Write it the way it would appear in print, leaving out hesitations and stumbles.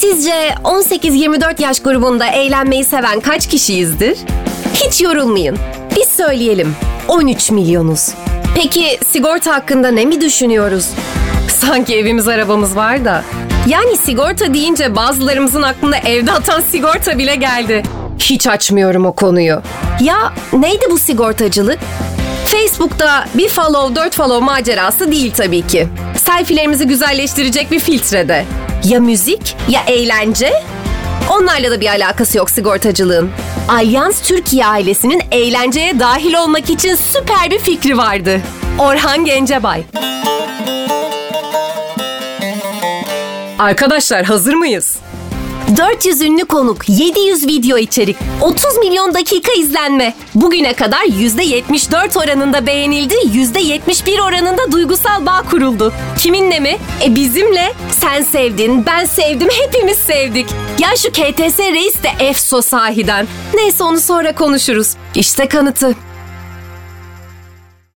Sizce 18-24 yaş grubunda eğlenmeyi seven kaç kişiyizdir? Hiç yorulmayın. Biz söyleyelim. 13 milyonuz. Peki sigorta hakkında ne mi düşünüyoruz? Sanki evimiz arabamız var da. Yani sigorta deyince bazılarımızın aklına evde atan sigorta bile geldi. Hiç açmıyorum o konuyu. Ya neydi bu sigortacılık? Facebook'ta bir follow 4 follow macerası değil tabii ki. Selfie'lerimizi güzelleştirecek bir filtrede. Ya müzik ya eğlence? Onlarla da bir alakası yok sigortacılığın. Alyans Türkiye ailesinin eğlenceye dahil olmak için süper bir fikri vardı. Orhan Gencebay. Arkadaşlar hazır mıyız? 400 ünlü konuk, 700 video içerik, 30 milyon dakika izlenme. Bugüne kadar %74 oranında beğenildi, %71 oranında duygusal bağ kuruldu. Kiminle mi? Bizimle. Sen sevdin, ben sevdim, hepimiz sevdik. Ya şu KTS Reis de efso sahiden. Neyse onu sonra konuşuruz. İşte kanıtı.